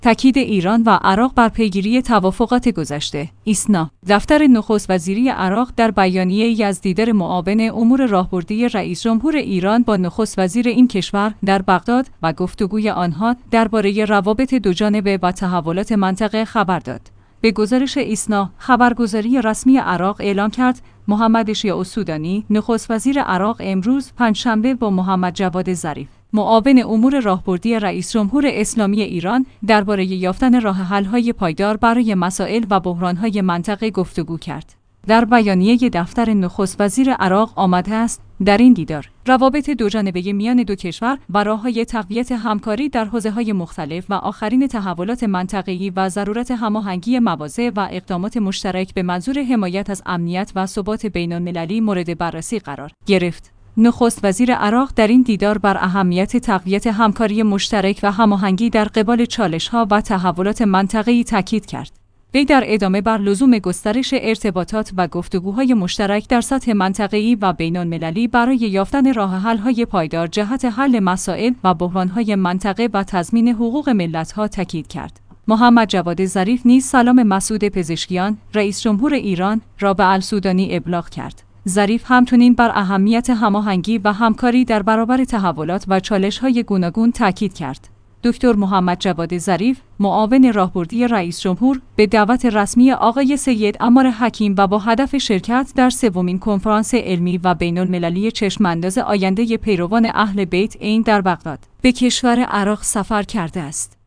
تاکید ایران و عراق بر پیگیری توافقات گذشته. ایسنا. دفتر نخست وزیری عراق در بیانیه‌ای از دیدار معاون امور راهبردی رئیس جمهور ایران با نخست وزیر این کشور در بغداد و گفتگوی آنها درباره روابط دوجانبه و تحولات منطقه خبر داد. به گزارش ایسنا، خبرگزاری رسمی عراق اعلام کرد محمد شیع السودانی، نخست وزیر عراق امروز پنجشنبه با محمد جواد ظریف، معاون امور راهبردی رئیس جمهور اسلامی ایران درباره یافتن راه حل‌های پایدار برای مسائل و بحران‌های منطقه گفتگو کرد. در بیانیه دفتر نخست وزیر عراق آمده است در این دیدار روابط دوجانبه میان دو کشور و راه‌های تقویت همکاری در حوزه‌های مختلف و آخرین تحولات منطقه‌ای و ضرورت هماهنگی مواضع و اقدامات مشترک به منظور حمایت از امنیت و ثبات بین‌المللی مورد بررسی قرار گرفت. نخست وزیر عراق در این دیدار بر اهمیت تقویت همکاری مشترک و هماهنگی در قبال چالش‌ها و تحولات منطقه‌ای تاکید کرد. وی در ادامه بر لزوم گسترش ارتباطات و گفتگوهای مشترک در سطح منطقه‌ای و بین‌المللی برای یافتن راه حل‌های پایدار جهت حل مسائل و بحران‌های منطقه و تضمین حقوق ملت‌ها تاکید کرد. محمد جواد ظریف نیز سلام مسعود پزشکیان، رئیس جمهور ایران را به السودانی ابلاغ کرد. ظریف همچنین بر اهمیت هماهنگی و همکاری در برابر تحولات و چالش‌های گوناگون تاکید کرد. دکتر محمد جواد ظریف، معاون راهبردی رئیس جمهور، به دعوت رسمی آقای سید عمار حکیم و با هدف شرکت در سومین کنفرانس علمی و بین‌المللی چشم‌انداز آینده پیروان اهل بیت عین در بغداد، به کشور عراق سفر کرده است.